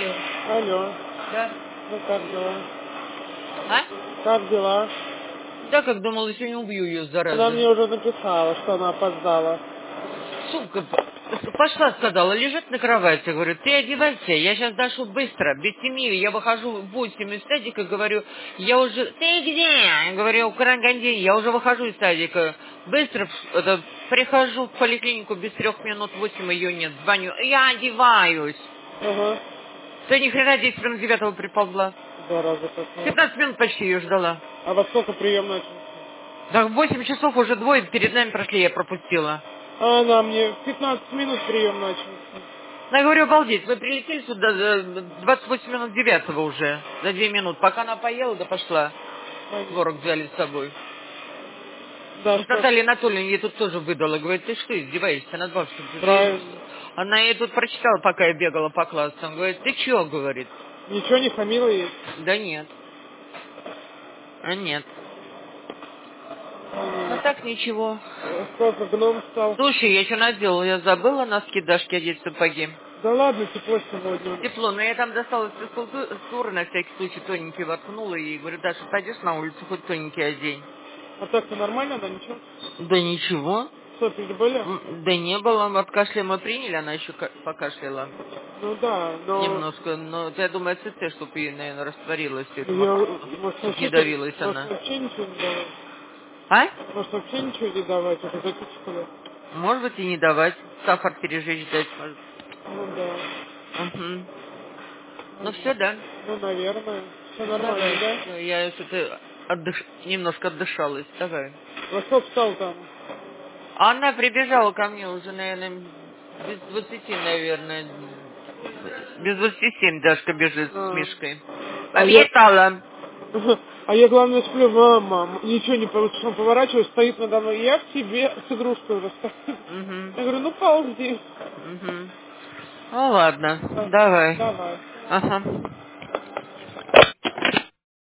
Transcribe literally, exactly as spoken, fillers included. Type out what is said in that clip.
Алло. Да. Ну как дела? А? Как дела? Да, как думала, сегодня убью ее, зараза. Она мне уже написала, что она опоздала. Сука, п- пошла, сказала, лежит на кровати. Говорю, ты одевайся, я сейчас Дашу быстро, без семи. Я выхожу в восемь из садика, говорю, я уже... Ты где? Я говорю, у Караганди, я уже выхожу из садика. Быстро это, прихожу в поликлинику, без трех минут восемь ее нет. Звоню, я одеваюсь. Ага. Ты ни хрена десять минут девятого приползла. Зараза какая. пятнадцать минут почти ее ждала. А во сколько прием начался? Так в восемь часов уже двое перед нами прошли, я пропустила. А она мне в пятнадцать минут прием начался. Ну, я говорю, обалдеть, вы прилетели сюда за двадцать восемь минут девятого уже, за две минуты. Пока она поела, да пошла. Понятно. Творог взяли с собой. Да, Вот что? Наталья Анатольевна ей тут тоже выдала. Говорит, ты что, издеваешься над бабушкой? Ты- ты- Правильно. Она ей тут прочитала, пока я бегала по классам. Говорит, ты чё, говорит? Ничего не хамила ей? Да нет. А нет. Ну Понятно. так ничего. Э, Сколько гном стал? Слушай, я что наделала? Я забыла носки Дашки одеть, сапоги. Да ладно, тепло сегодня. Тепло, но я там достала из физкультуры, на всякий случай тоненький воткнула и говорю, Даша, пойдешь на улицу, хоть тоненький одень. А так-то нормально, она ничего? Да ничего. Сопли были? М, Да не было, от кашля мы приняли, она еще ка- покашляла Ну да, но немножко, но я думаю, ЦЦ, чтобы ей, наверное, растворилось все это, ее, может, чтобы не вообще, так- давилась может, она. вообще ничего не давать? А? Может, вообще ничего не давать? Это записывали? Может быть, и не давать, сахар пережечь дать, может. Ну да. Угу. Ну Понятно. все, да. Ну, наверное. Все Ну нормально, давай. да? Всё, я что-то отдыш... немножко отдышалась. Давай. Во сколько встал там? Она прибежала ко мне уже, наверное, без двадцати, наверное. Без двадцати семь Дашка бежит с А, Мишкой. а я... Объехала. А я, главное, сплю, мама, ничего не получится, поворачиваюсь, стоит надо мной, я к тебе с игрушкой уже стою. Угу. Я говорю, ну ползи. Угу. Ну ладно, Да, давай. давай. Ага.